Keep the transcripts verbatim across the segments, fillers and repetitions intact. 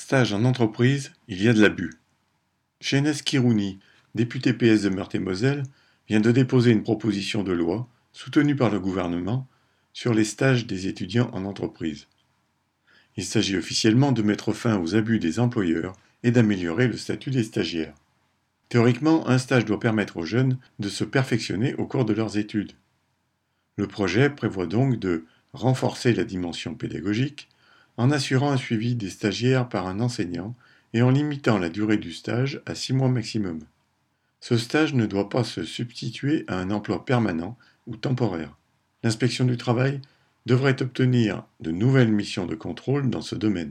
Stage en entreprise, il y a de l'abus. Shahnaz Kirouni, député P S de Meurthe-et-Moselle, vient de déposer une proposition de loi, soutenue par le gouvernement, sur les stages des étudiants en entreprise. Il s'agit officiellement de mettre fin aux abus des employeurs et d'améliorer le statut des stagiaires. Théoriquement, un stage doit permettre aux jeunes de se perfectionner au cours de leurs études. Le projet prévoit donc de renforcer la dimension pédagogique en assurant un suivi des stagiaires par un enseignant et en limitant la durée du stage à six mois maximum. Ce stage ne doit pas se substituer à un emploi permanent ou temporaire. L'inspection du travail devrait obtenir de nouvelles missions de contrôle dans ce domaine.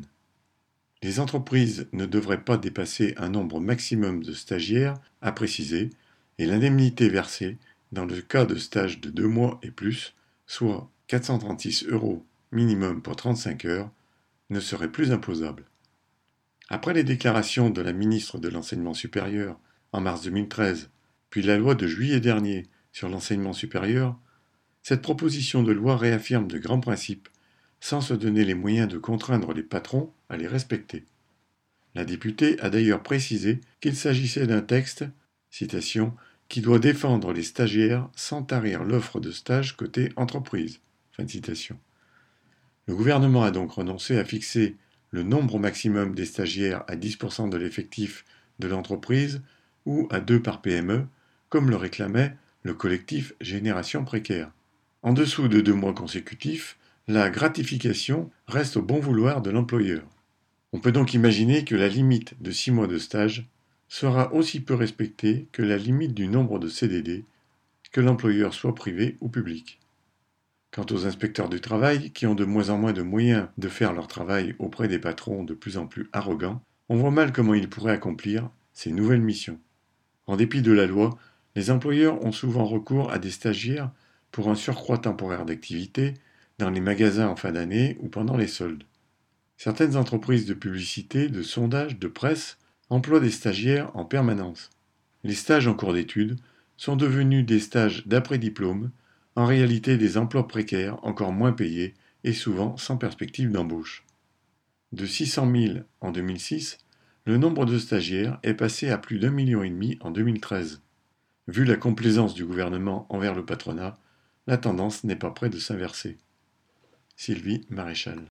Les entreprises ne devraient pas dépasser un nombre maximum de stagiaires à préciser et l'indemnité versée dans le cas de stages de deux mois et plus, soit quatre cent trente-six euros minimum pour trente-cinq heures, ne serait plus imposable. Après les déclarations de la ministre de l'Enseignement supérieur en mars deux mille treize, puis la loi de juillet dernier sur l'enseignement supérieur, cette proposition de loi réaffirme de grands principes sans se donner les moyens de contraindre les patrons à les respecter. La députée a d'ailleurs précisé qu'il s'agissait d'un texte, citation, qui doit défendre les stagiaires sans tarir l'offre de stage côté entreprise. Fin de citation. Le gouvernement a donc renoncé à fixer le nombre maximum des stagiaires à dix pour cent de l'effectif de l'entreprise ou à deux par P M E, comme le réclamait le collectif Génération Précaire. En dessous de deux mois consécutifs, la gratification reste au bon vouloir de l'employeur. On peut donc imaginer que la limite de six mois de stage sera aussi peu respectée que la limite du nombre de C D D, que l'employeur soit privé ou public. Quant aux inspecteurs du travail, qui ont de moins en moins de moyens de faire leur travail auprès des patrons de plus en plus arrogants, on voit mal comment ils pourraient accomplir ces nouvelles missions. En dépit de la loi, les employeurs ont souvent recours à des stagiaires pour un surcroît temporaire d'activité dans les magasins en fin d'année ou pendant les soldes. Certaines entreprises de publicité, de sondage, de presse emploient des stagiaires en permanence. Les stages en cours d'études sont devenus des stages d'après-diplôme, en réalité des emplois précaires encore moins payés et souvent sans perspective d'embauche. De six cent mille en deux mille six, le nombre de stagiaires est passé à plus d'un million et demi en deux mille treize. Vu la complaisance du gouvernement envers le patronat, la tendance n'est pas près de s'inverser. Sylvie Maréchal.